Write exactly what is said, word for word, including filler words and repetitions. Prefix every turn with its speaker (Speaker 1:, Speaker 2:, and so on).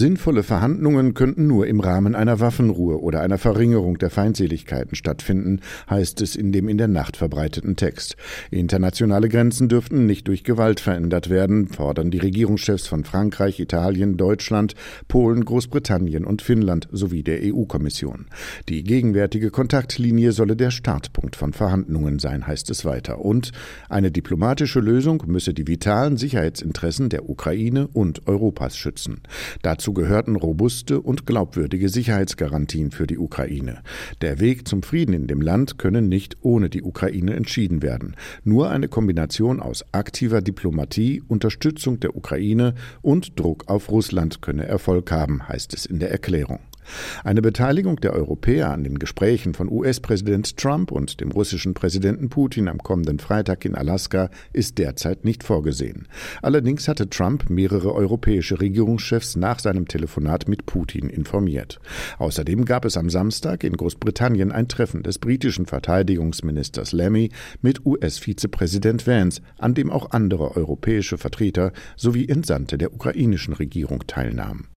Speaker 1: Sinnvolle Verhandlungen könnten nur im Rahmen einer Waffenruhe oder einer Verringerung der Feindseligkeiten stattfinden, heißt es in dem in der Nacht verbreiteten Text. Internationale Grenzen dürften nicht durch Gewalt verändert werden, fordern die Regierungschefs von Frankreich, Italien, Deutschland, Polen, Großbritannien und Finnland sowie der E U-Kommission. Die gegenwärtige Kontaktlinie solle der Startpunkt von Verhandlungen sein, heißt es weiter. Und eine diplomatische Lösung müsse die vitalen Sicherheitsinteressen der Ukraine und Europas schützen. Dazu gehörten robuste und glaubwürdige Sicherheitsgarantien für die Ukraine. Der Weg zum Frieden in dem Land könne nicht ohne die Ukraine entschieden werden. Nur eine Kombination aus aktiver Diplomatie, Unterstützung der Ukraine und Druck auf Russland könne Erfolg haben, heißt es in der Erklärung. Eine Beteiligung der Europäer an den Gesprächen von U S-Präsident Trump und dem russischen Präsidenten Putin am kommenden Freitag in Alaska ist derzeit nicht vorgesehen. Allerdings hatte Trump mehrere europäische Regierungschefs nach seinem Telefonat mit Putin informiert. Außerdem gab es am Samstag in Großbritannien ein Treffen des britischen Verteidigungsministers Lammy mit U S-Vizepräsident Vance, an dem auch andere europäische Vertreter sowie Entsandte der ukrainischen Regierung teilnahmen.